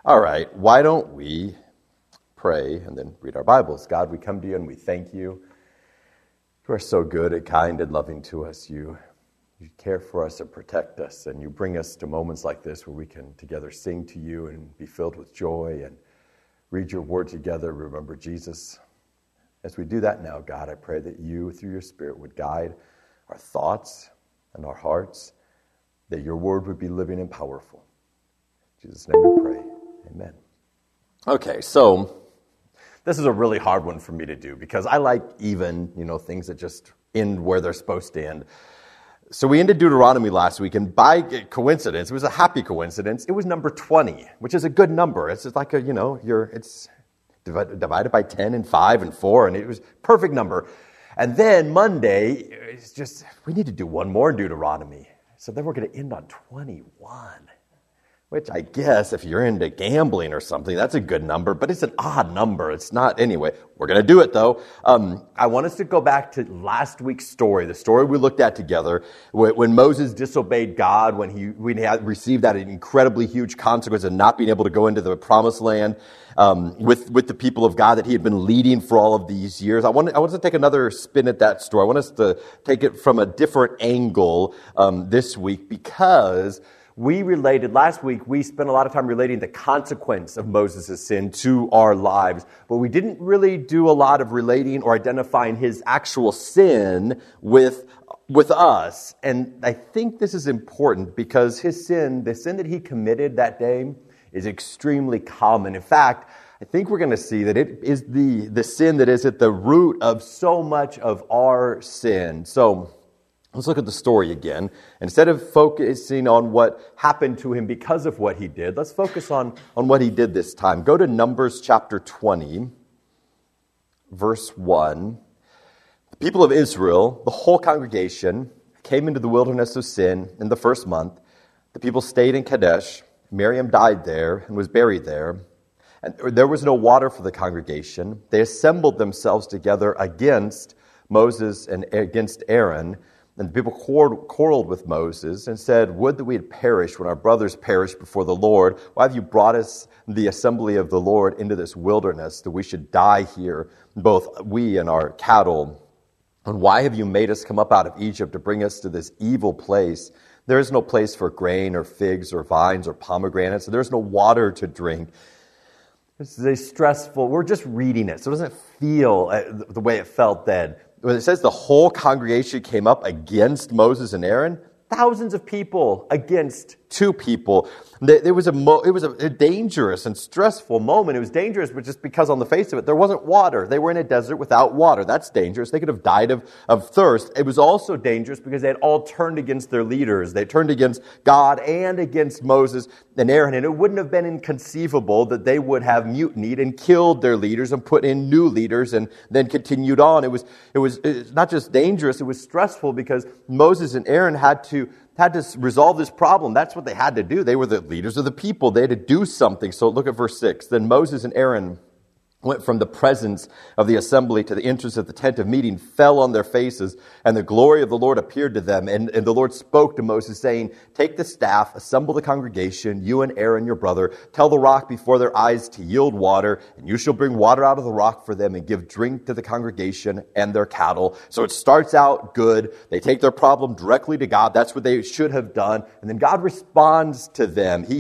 All right, why don't we pray and then read our Bibles? God, we come to you and we thank you. You are so good and kind and loving to us. You care for us and protect us, and you bring us to moments like this where we can together sing to you and be filled with joy and read your word together, remember Jesus. As we do that now, God, I pray that you, through your Spirit, would guide our thoughts and our hearts, that your word would be living and powerful. In Jesus' name we pray. Amen. Okay, so this is a really hard one for me to do because I like even, things that just end where they're supposed to end. So we ended Deuteronomy last week, and by coincidence, it was a happy coincidence, it was number 20, which is a good number. It's like it's divided by 10 and 5 and 4, and it was a perfect number. And then Monday, it's just, we need to do one more in Deuteronomy. So then we're going to end on 21. Which I guess if you're into gambling or something, that's a good number, but it's an odd number. It's not. Anyway, we're going to do it though. I want us to go back to last week's story, the story we looked at together, when Moses disobeyed God, when he received that incredibly huge consequence of not being able to go into the promised land with the people of God that he had been leading for all of these years. I want us to take another spin at that story. I want us to take it from a different angle this week because last week, we spent a lot of time relating the consequence of Moses' sin to our lives, but we didn't really do a lot of relating or identifying his actual sin with us. And I think this is important because his sin, the sin that he committed that day, is extremely common. In fact, I think we're going to see that it is the sin that is at the root of so much of our sin. So let's look at the story again. Instead of focusing on what happened to him because of what he did, let's focus on what he did this time. Go to Numbers chapter 20, verse 1. The people of Israel, the whole congregation, came into the wilderness of Sin in the first month. The people stayed in Kadesh. Miriam died there and was buried there. And there was no water for the congregation. They assembled themselves together against Moses and against Aaron. And the people quarreled with Moses and said, "Would that we had perished when our brothers perished before the Lord. Why have you brought us, the assembly of the Lord, into this wilderness, that we should die here, both we and our cattle? And why have you made us come up out of Egypt to bring us to this evil place? There is no place for grain or figs or vines or pomegranates. So there is no water to drink." This is a stressful, we're just reading it, so it doesn't feel the way it felt then. When it says the whole congregation came up against Moses and Aaron, thousands of people against two people. It was a dangerous and stressful moment. It was dangerous, but just because on the face of it, there wasn't water. They were in a desert without water. That's dangerous. They could have died of thirst. It was also dangerous because they had all turned against their leaders. They turned against God and against Moses and Aaron. And it wouldn't have been inconceivable that they would have mutinied and killed their leaders and put in new leaders and then continued on. It was not just dangerous, it was stressful because Moses and Aaron had to resolve this problem. That's what they had to do. They were the leaders of the people. They had to do something. So look at verse 6. Then Moses and Aaron went from the presence of the assembly to the entrance of the tent of meeting, fell on their faces, and the glory of the Lord appeared to them. And the Lord spoke to Moses, saying, "Take the staff, assemble the congregation, you and Aaron your brother, tell the rock before their eyes to yield water, and you shall bring water out of the rock for them, and give drink to the congregation and their cattle." So it starts out good. They take their problem directly to God. That's what they should have done. And then God responds to them. He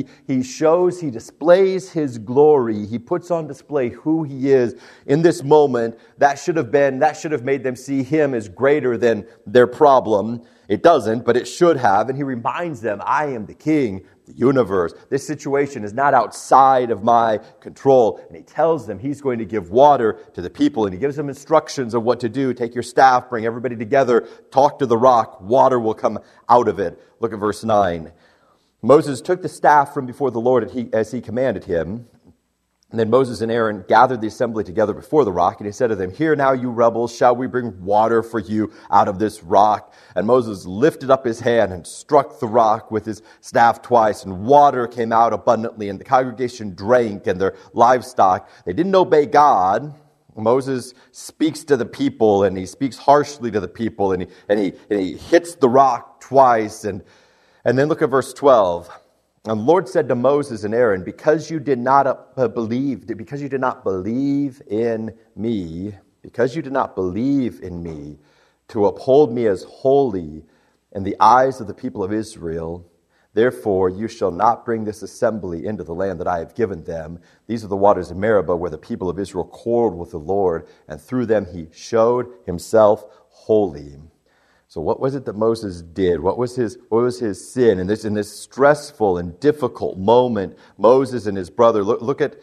displays his glory. He puts on display who he is in this moment. That should have made them see him as greater than their problem. It doesn't, but it should have. And he reminds them, I am the king of the universe. This situation is not outside of my control. And he tells them he's going to give water to the people. And he gives them instructions of what to do. Take your staff, bring everybody together, talk to the rock. Water will come out of it. Look at verse 9. Moses took the staff from before the Lord as he commanded him. And then Moses and Aaron gathered the assembly together before the rock, and he said to them, "Hear now, you rebels, shall we bring water for you out of this rock?" And Moses lifted up his hand and struck the rock with his staff twice, and water came out abundantly, and the congregation drank, and their livestock. They didn't obey God. Moses speaks to the people, and he speaks harshly to the people, and he hits the rock twice. And then look at verse 12. And the Lord said to Moses and Aaron, because you did not believe in me, to uphold me as holy in the eyes of the people of Israel, therefore you shall not bring this assembly into the land that I have given them. These are the waters of Meribah, where the people of Israel quarreled with the Lord, and through them he showed himself holy. So what was it that Moses did? What was his sin? In this stressful and difficult moment, Moses and his brother, look at,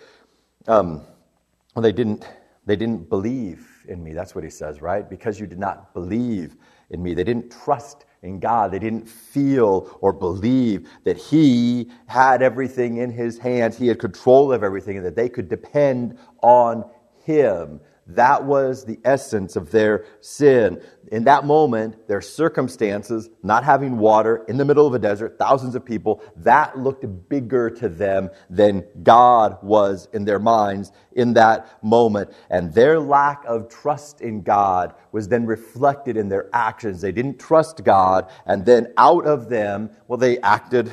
they didn't believe in me. That's what he says, right? Because you did not believe in me. They didn't trust in God. They didn't feel or believe that he had everything in his hands. He had control of everything and that they could depend on him. That was the essence of their sin. In that moment, their circumstances, not having water in the middle of a desert, thousands of people, that looked bigger to them than God was in their minds in that moment. And their lack of trust in God was then reflected in their actions. They didn't trust God, and then out of them, they acted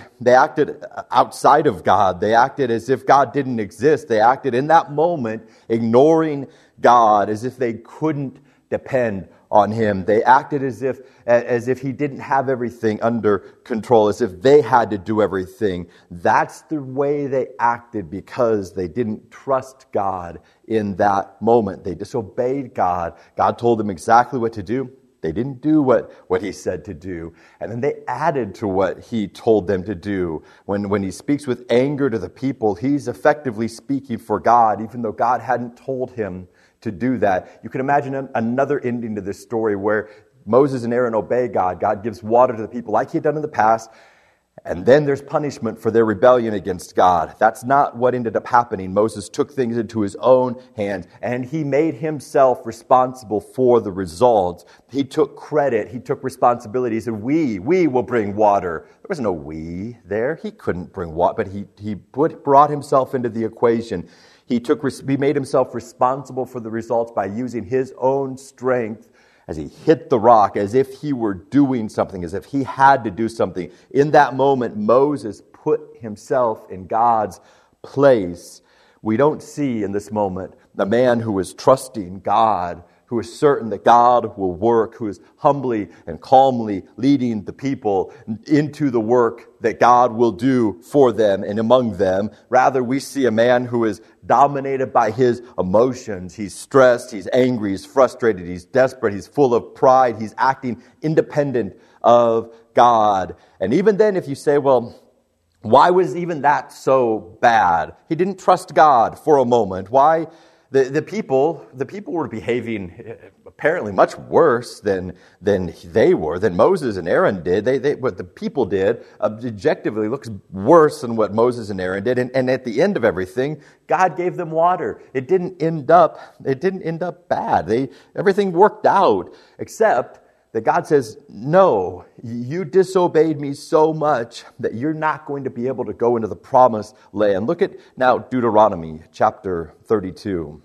outside of God. They acted as if God didn't exist. They acted in that moment, ignoring God, as if they couldn't depend on him. They acted as if he didn't have everything under control, as if they had to do everything. That's the way they acted because they didn't trust God in that moment. They disobeyed God. God told them exactly what to do. They didn't do what he said to do. And then they added to what he told them to do. When he speaks with anger to the people, he's effectively speaking for God, even though God hadn't told him to do that. You can imagine another ending to this story where Moses and Aaron obey God. God gives water to the people like he had done in the past. And then there's punishment for their rebellion against God. That's not what ended up happening. Moses took things into his own hands, and he made himself responsible for the results. He took credit. He took responsibility. He said, we will bring water. There was no we there. He couldn't bring water, but he brought himself into the equation. He made himself responsible for the results by using his own strength as he hit the rock, as if he were doing something, as if he had to do something. In that moment, Moses put himself in God's place. We don't see in this moment the man who is trusting God, who is certain that God will work, who is humbly and calmly leading the people into the work that God will do for them and among them. Rather, we see a man who is dominated by his emotions. He's stressed, he's angry, he's frustrated, he's desperate, he's full of pride, he's acting independent of God. And even then, if you say, why was even that so bad? He didn't trust God for a moment. Why? The people were behaving apparently much worse than Moses and Aaron did. What the people did objectively looks worse than what Moses and Aaron did. And at the end of everything, God gave them water. It didn't end up bad. Everything worked out, except that God says, no, you disobeyed me so much that you're not going to be able to go into the promised land. Look at now Deuteronomy chapter 32,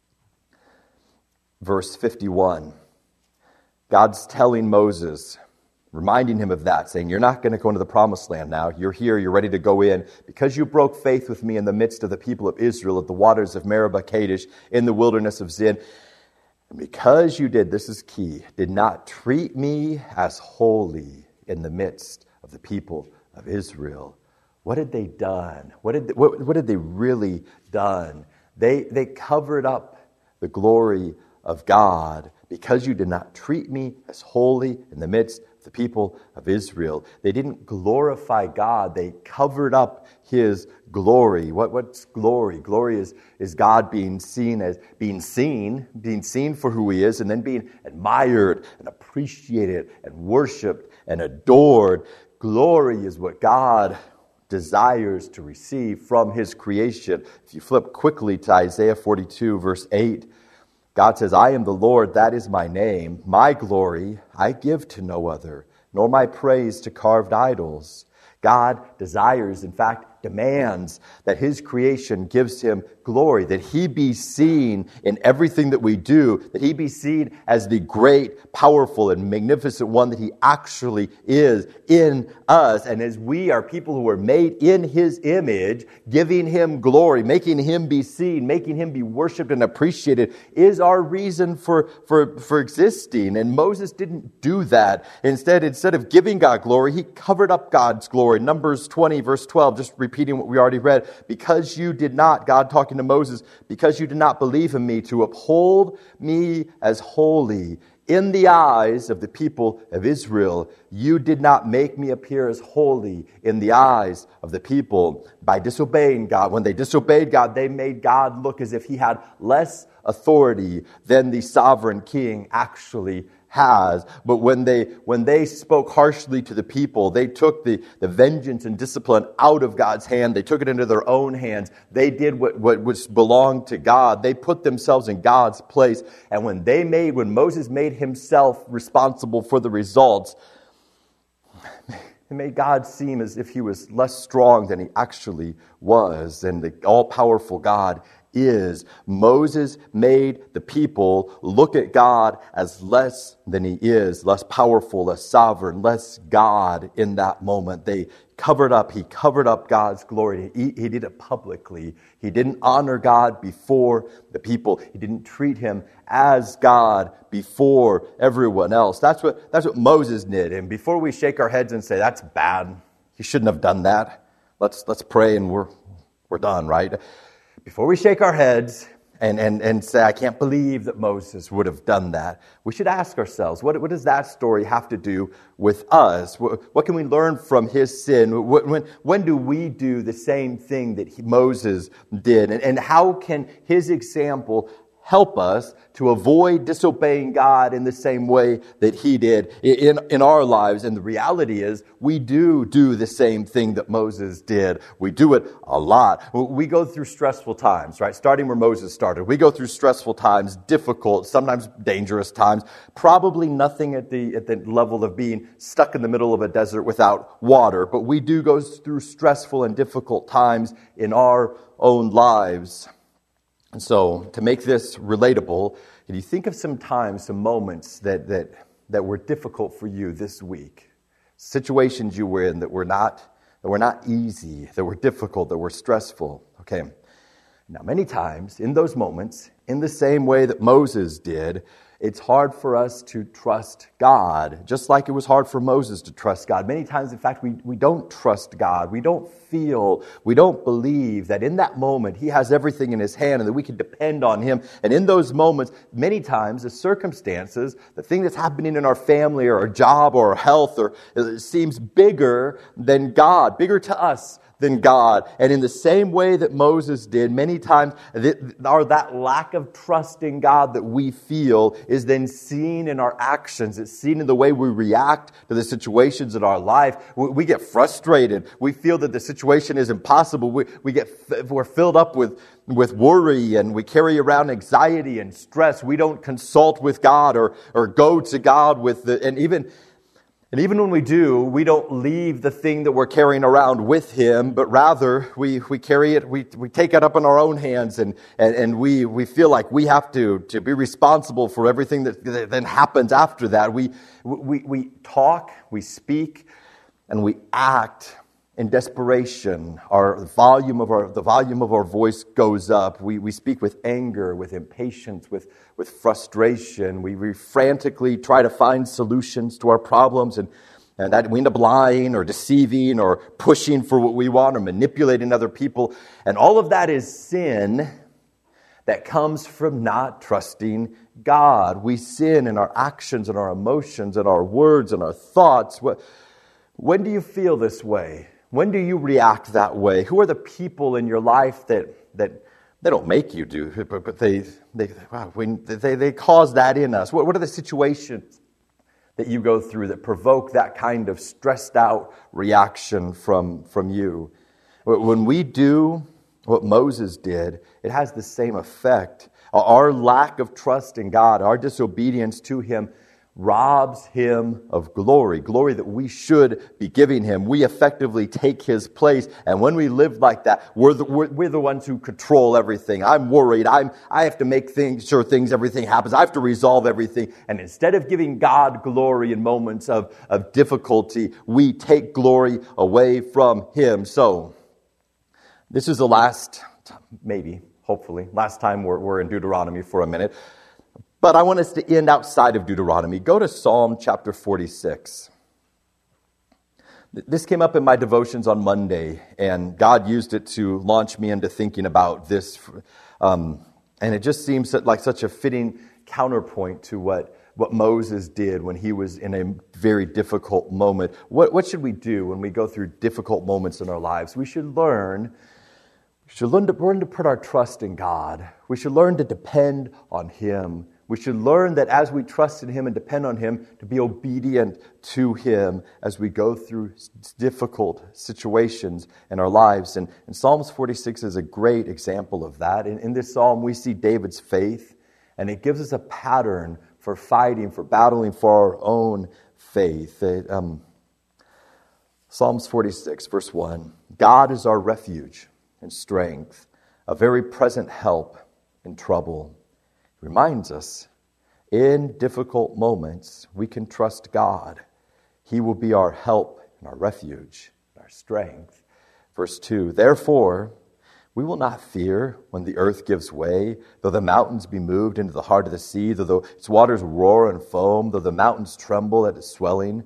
verse 51. God's telling Moses, reminding him of that, saying, you're not going to go into the promised land now. You're here, you're ready to go in. Because you broke faith with me in the midst of the people of Israel at the waters of Meribah Kadesh in the wilderness of Zin. And because you did, this is key, did not treat me as holy in the midst of the people of Israel. What had they done? What had they really done? They covered up the glory of God because you did not treat me as holy in the midst of the people of Israel. They didn't glorify God. They covered up his glory. What's glory? Glory is God being seen for who he is, and then being admired and appreciated and worshiped and adored. Glory is what God desires to receive from his creation. If you flip quickly to Isaiah 42, verse 8, God says, I am the Lord, that is my name. My glory I give to no other, nor my praise to carved idols. God desires, in fact, demands that his creation gives him glory, that he be seen in everything that we do, that he be seen as the great, powerful, and magnificent one that he actually is in us. And as we are people who are made in his image, giving him glory, making him be seen, making him be worshiped and appreciated is our reason for existing. And Moses didn't do that. Instead of giving God glory, he covered up God's glory. Numbers 20, verse 12, just repeating what we already read. Because you did not, God talking to Moses, because you did not believe in me to uphold me as holy in the eyes of the people of Israel, you did not make me appear as holy in the eyes of the people by disobeying God. When they disobeyed God, they made God look as if he had less authority than the sovereign king actually has. But when they spoke harshly to the people, they took the vengeance and discipline out of God's hand. They took it into their own hands. They did what belonged to God. They put themselves in God's place. And when Moses made himself responsible for the results, it made God seem as if he was less strong than he actually was. And the all-powerful God is. Moses made the people look at God as less than he is, less powerful, less sovereign, less God in that moment. He covered up God's glory. He did it publicly. He didn't honor God before the people. He didn't treat him as God before everyone else. That's what Moses did. And before we shake our heads and say, that's bad, he shouldn't have done that, let's pray and we're done, right? Before we shake our heads and say, I can't believe that Moses would have done that, we should ask ourselves, what does that story have to do with us? What can we learn from his sin? When do we do the same thing that Moses did? And how can his example help us to avoid disobeying God in the same way that he did in our lives? And the reality is, we do the same thing that Moses did. We do it a lot. We go through stressful times, right? Starting where Moses started. We go through stressful times, difficult, sometimes dangerous times. Probably nothing at the level of being stuck in the middle of a desert without water. But we do go through stressful and difficult times in our own lives. And so, to make this relatable, can you think of some times, some moments that were difficult for you this week? Situations you were in that were not easy, that were difficult, that were stressful. Okay. Now, many times in those moments, in the same way that Moses did, it's hard for us to trust God, just like it was hard for Moses to trust God. Many times, in fact, we don't trust God. We don't believe that in that moment He has everything in His hand and that we can depend on Him. And in those moments, many times, the circumstances, the thing that's happening in our family or our job or our health, or it seems bigger than God, bigger to us than God. And in the same way that Moses did, many times that lack of trust in God that we feel is then seen in our actions. It's seen in the way we react to the situations in our life. We get frustrated. We feel that the situation is impossible. We're filled up with worry, and we carry around anxiety and stress. We don't consult with God or go to God and even when we do, we don't leave the thing that we're carrying around with Him, but rather we carry it, we take it up in our own hands, and we feel like we have to be responsible for everything that then happens after that. We talk, we speak, and we act in desperation. The volume of our voice goes up. We speak with anger, with impatience, with frustration. We frantically try to find solutions to our problems, and that we end up lying or deceiving or pushing for what we want or manipulating other people. And all of that is sin that comes from not trusting God. We sin in our actions and our emotions and our words and our thoughts. When do you feel this way? When do you react that way? Who are the people in your life that they don't make you do, but they cause that in us? What are the situations that you go through that provoke that kind of stressed out reaction from you? When we do what Moses did, it has the same effect. Our lack of trust in God, our disobedience to Him, robs him of glory that we should be giving him. We effectively take his place. And when we live like that, we're the ones who control everything. I'm worried. I have to make everything happens. I have to resolve everything. And instead of giving God glory in moments of difficulty, we take glory away from him. So, this is the last, hopefully, last time we're in Deuteronomy for a minute. But I want us to end outside of Deuteronomy. Go to Psalm chapter 46. This came up in my devotions on Monday, and God used it to launch me into thinking about this. And it just seems like such a fitting counterpoint to what Moses did when he was in a very difficult moment. What should we do when we go through difficult moments in our lives? We should learn to put our trust in God. We should learn to depend on him. We should learn that as we trust in him and depend on him, to be obedient to him as we go through difficult situations in our lives. And Psalms 46 is a great example of that. In this psalm, we see David's faith, and it gives us a pattern for fighting, for battling for our own faith. Psalms 46, verse 1, God is our refuge and strength, a very present help in trouble. Reminds us, in difficult moments, we can trust God. He will be our help and our refuge, our strength. Verse 2, therefore, we will not fear when the earth gives way, though the mountains be moved into the heart of the sea, though its waters roar and foam, though the mountains tremble at its swelling.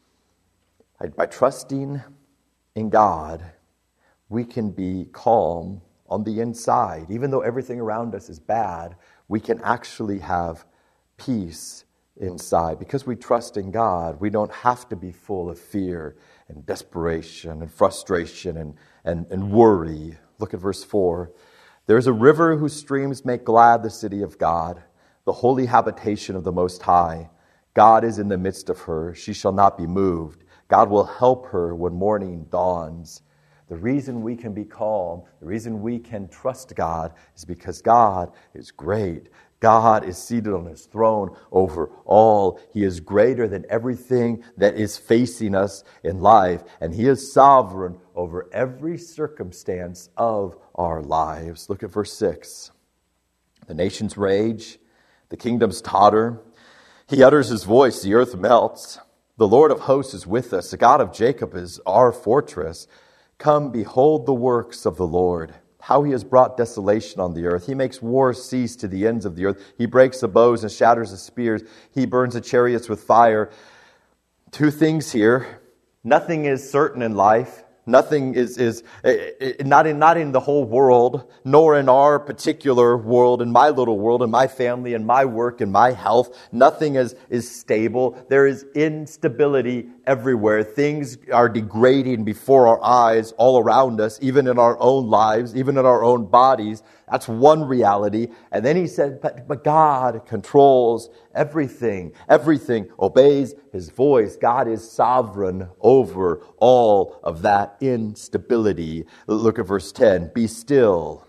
By trusting in God, we can be calm on the inside. Even though everything around us is bad, we can actually have peace inside. Because we trust in God, we don't have to be full of fear and desperation and frustration and worry. Look at verse 4. There is a river whose streams make glad the city of God, the holy habitation of the Most High. God is in the midst of her. She shall not be moved. God will help her when morning dawns. The reason we can be calm, the reason we can trust God is because God is great. God is seated on his throne over all. He is greater than everything that is facing us in life. And he is sovereign over every circumstance of our lives. Look at verse 6. The nations rage, the kingdoms totter. He utters his voice, the earth melts. The Lord of hosts is with us. The God of Jacob is our fortress. Come, behold the works of the Lord, how he has brought desolation on the earth. He makes war cease to the ends of the earth. He breaks the bows and shatters the spears. He burns the chariots with fire. Two things here. Nothing is certain in life. Nothing is not in the whole world, nor in our particular world, in my little world, in my family, in my work, in my health. Nothing is stable. There is instability everywhere. Things are degrading before our eyes, all around us, even in our own lives, even in our own bodies. That's one reality. And then he said, but God controls everything. Everything obeys his voice. God is sovereign over all of that instability. Look at verse 10. Be still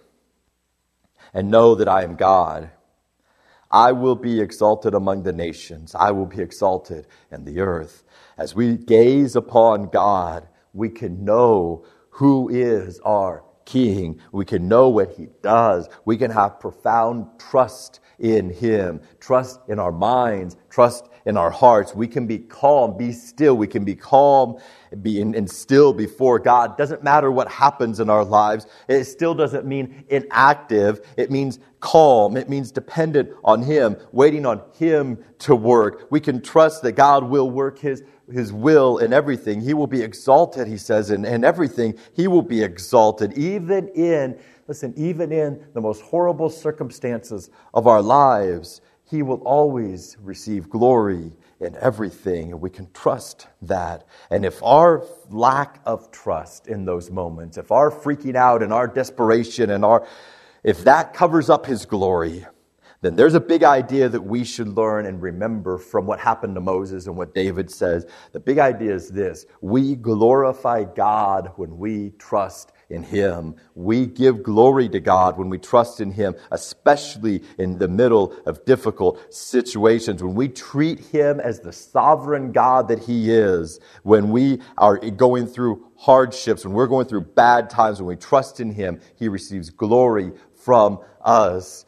and know that I am God. I will be exalted among the nations. I will be exalted in the earth. As we gaze upon God, we can know who is our King. We can know what he does. We can have profound trust in him, trust in our minds, trust in our hearts. We can be calm, be still. We can be calm and still before God. Doesn't matter what happens in our lives. It still doesn't mean inactive. It means calm. It means dependent on him, waiting on him to work. We can trust that God will work his will in everything. He will be exalted, he says, in everything. He will be exalted, even in the most horrible circumstances of our lives. He will always receive glory in everything. And we can trust that. And if our lack of trust in those moments, if our freaking out and our desperation if that covers up his glory, then there's a big idea that we should learn and remember from what happened to Moses and what David says. The big idea is this: we glorify God when we trust in Him. We give glory to God when we trust in Him, especially in the middle of difficult situations. When we treat Him as the sovereign God that He is, when we are going through hardships, when we're going through bad times, when we trust in Him, He receives glory from us.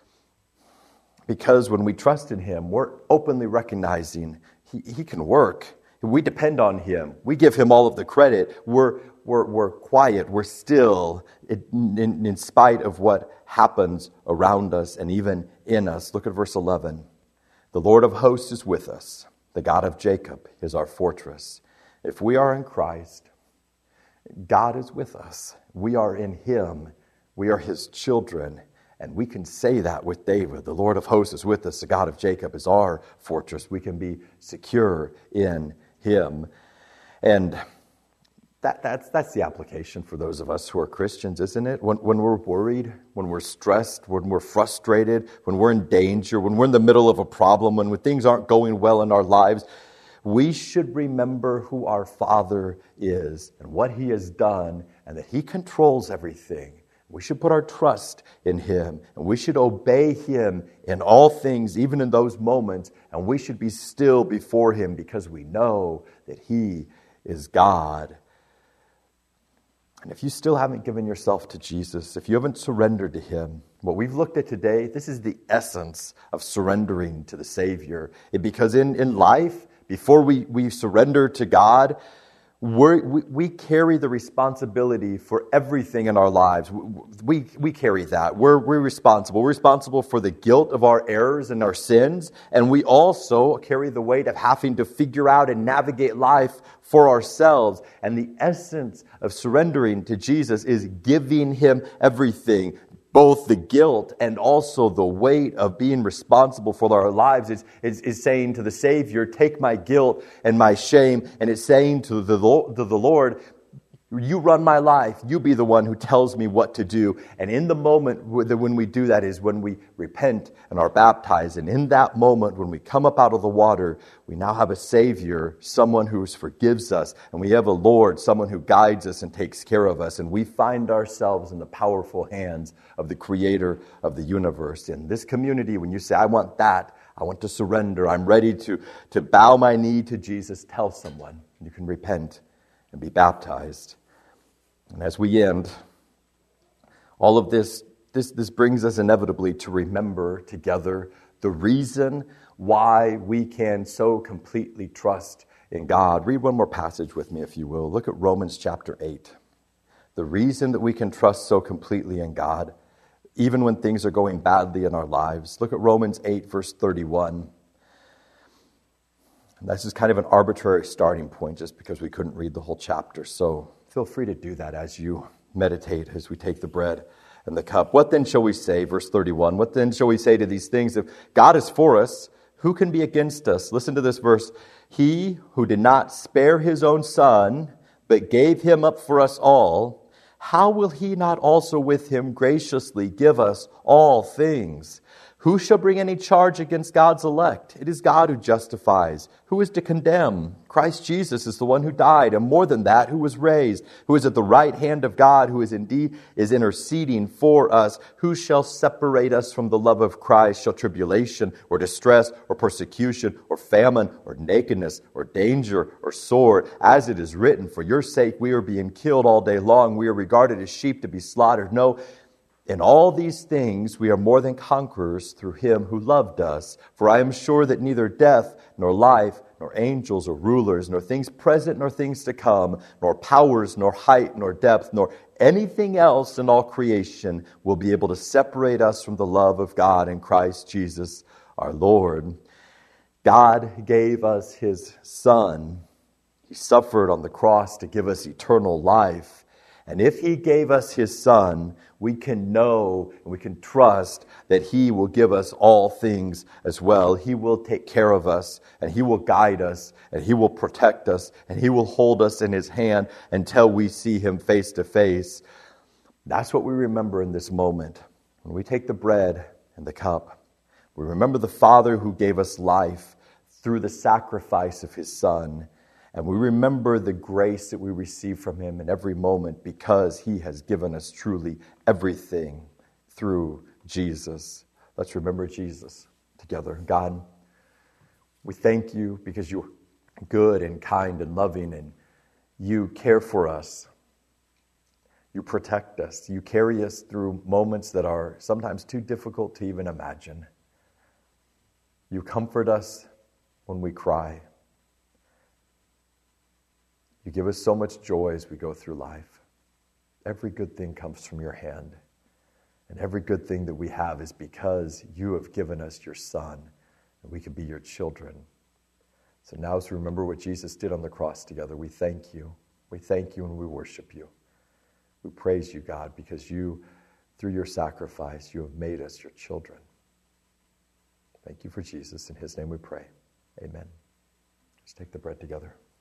Because when we trust in Him, we're openly recognizing He can work. We depend on Him. We give Him all of the credit. We're quiet. We're still in spite of what happens around us and even in us. Look at verse 11. The Lord of hosts is with us. The God of Jacob is our fortress. If we are in Christ, God is with us. We are in Him. We are His children. And we can say that with David. The Lord of hosts is with us. The God of Jacob is our fortress. We can be secure in Him. And that's the application for those of us who are Christians, isn't it? When we're worried, when we're stressed, when we're frustrated, when we're in danger, when we're in the middle of a problem, when things aren't going well in our lives, we should remember who our Father is and what He has done and that He controls everything. We should put our trust in Him, and we should obey Him in all things, even in those moments, and we should be still before Him because we know that He is God. And if you still haven't given yourself to Jesus, if you haven't surrendered to Him, what we've looked at today, this is the essence of surrendering to the Savior. Because in life, before we surrender to God, we carry the responsibility for everything in our lives. We carry that. We're responsible. We're responsible for the guilt of our errors and our sins. And we also carry the weight of having to figure out and navigate life for ourselves. And the essence of surrendering to Jesus is giving Him everything. Both the guilt and also the weight of being responsible for our lives is saying to the Savior, take my guilt and my shame. And it's saying to the Lord, you run my life. You be the one who tells me what to do. And in the moment when we do that is when we repent and are baptized. And in that moment, when we come up out of the water, we now have a Savior, someone who forgives us. And we have a Lord, someone who guides us and takes care of us. And we find ourselves in the powerful hands of the Creator of the universe. In this community, when you say, I want that, I want to surrender, I'm ready to bow my knee to Jesus, tell someone. You can repent and be baptized. And as we end, all of this brings us inevitably to remember together the reason why we can so completely trust in God. Read one more passage with me, if you will. Look at Romans chapter 8. The reason that we can trust so completely in God, even when things are going badly in our lives. Look at Romans 8, verse 31. And this is kind of an arbitrary starting point just because we couldn't read the whole chapter. So feel free to do that as you meditate, as we take the bread and the cup. What then shall we say? Verse 31. What then shall we say to these things? If God is for us, who can be against us? Listen to this verse. He who did not spare His own Son, but gave Him up for us all, how will He not also with Him graciously give us all things? Who shall bring any charge against God's elect? It is God who justifies. Who is to condemn? Christ Jesus is the one who died, and more than that, who was raised, who is at the right hand of God, who is interceding for us. Who shall separate us from the love of Christ? Shall tribulation, or distress, or persecution, or famine, or nakedness, or danger, or sword? As it is written, for your sake we are being killed all day long. We are regarded as sheep to be slaughtered. No, in all these things we are more than conquerors through Him who loved us. For I am sure that neither death, nor life, nor angels, or rulers, nor things present, nor things to come, nor powers, nor height, nor depth, nor anything else in all creation will be able to separate us from the love of God in Christ Jesus our Lord. God gave us His Son. He suffered on the cross to give us eternal life. And if He gave us His Son, we can know and we can trust that He will give us all things as well. He will take care of us, and He will guide us, and He will protect us, and He will hold us in His hand until we see Him face to face. That's what we remember in this moment. When we take the bread and the cup, we remember the Father who gave us life through the sacrifice of His Son. And we remember the grace that we receive from him in every moment because he has given us truly everything through Jesus. Let's remember Jesus together. God, we thank you because you're good and kind and loving, and you care for us. You protect us. You carry us through moments that are sometimes too difficult to even imagine. You comfort us when we cry. You give us so much joy as we go through life. Every good thing comes from your hand. And every good thing that we have is because you have given us your Son, and we can be your children. So now as we remember what Jesus did on the cross together, we thank you. We thank you and we worship you. We praise you, God, because you, through your sacrifice, you have made us your children. Thank you for Jesus. In his name we pray. Amen. Let's take the bread together.